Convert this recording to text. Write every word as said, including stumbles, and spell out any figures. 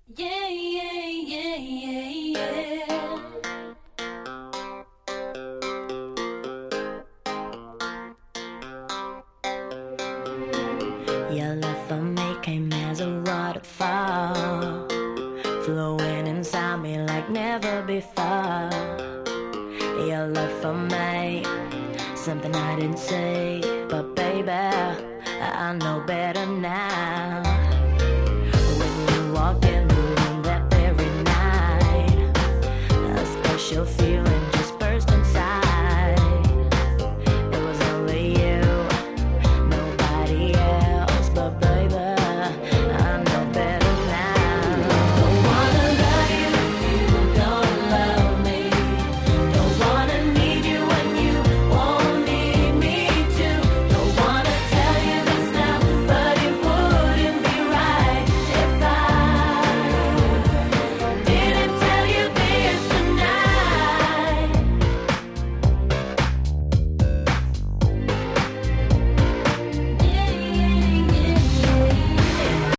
Yeah, yeah, yeah, yeah, yeah. Your love for me came as a waterfall, flowing inside me like never before. Your love for me, something I didn't say, but baby, I know better now.